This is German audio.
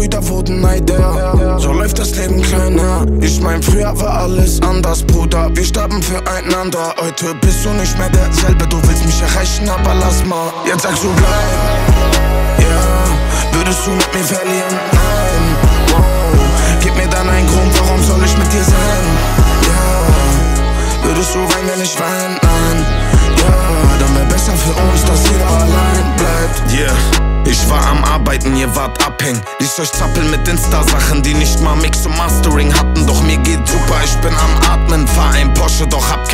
Brüder wurden neidisch. So läuft das Leben kleiner. Ich mein, früher war alles anders, Bruder. Wir starben füreinander. Heute bist du nicht mehr derselbe. Du willst mich erreichen, aber lass mal. Jetzt sagst du bleib. Ja, würdest du mit mir verlieren? Nein. Wow. Gib mir dann einen Grund, warum soll ich mit dir sein? Ja, würdest du weinen, wenn ich wein? Nein. Ja, dann wär besser für uns, dass jeder allein bleibt. Yeah. Ich war am Arbeiten, ihr wart abhängen. Ließ euch zappeln mit Insta-Sachen, die nicht mal Mix und Mastering hatten. Doch mir geht super, ich bin am Atmen. Fahr ein Porsche, doch hab